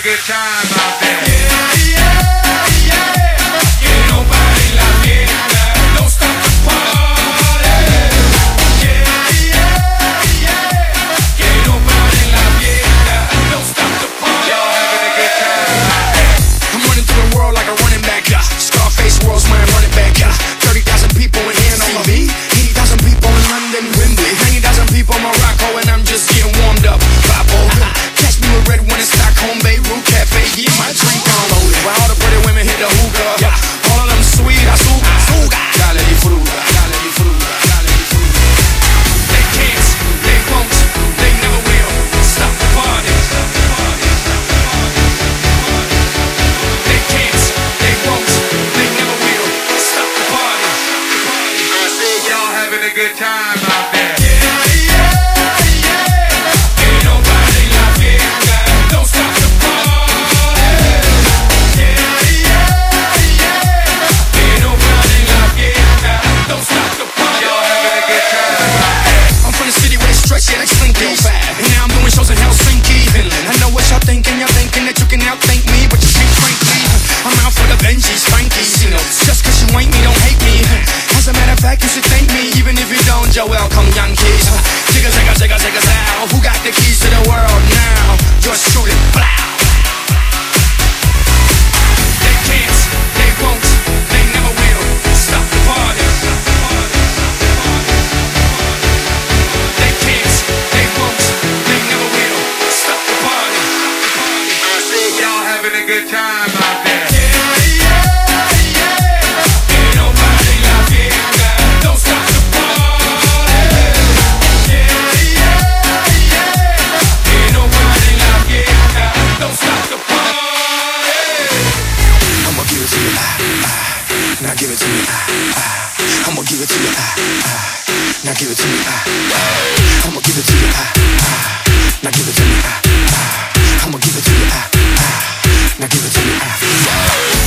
good time out there. Good time out there. Ain't nobody like fiesta. Don't stop the party. Ain't nobody like fiesta. Don't stop the party. Y'all having a good time out there. I'm from the city where they stretch it like Slinky. And now I'm doing shows in Helsinki, Finland. I know what y'all thinking. Y'all thinking that you can outthink me, but you can't, frankly. I'm out for the Benjis, Frankies. You know, just cause you ain't me, don't hate me. As a matter of fact, you should thank me, even if you don't. You're welcome, Yankees. Zigga, zigga, zigga, zigga, zow. Who got the keys to the world now? Just shoot it, blow. They can't, they won't, they never will stop the party. They can't, they won't, they never will stop the party. I see y'all having a good time out there. Now give it to me, I'ma give it to you, now give it to me, I'ma give it to you, now give it to me, I'ma give it to you, now give it to me,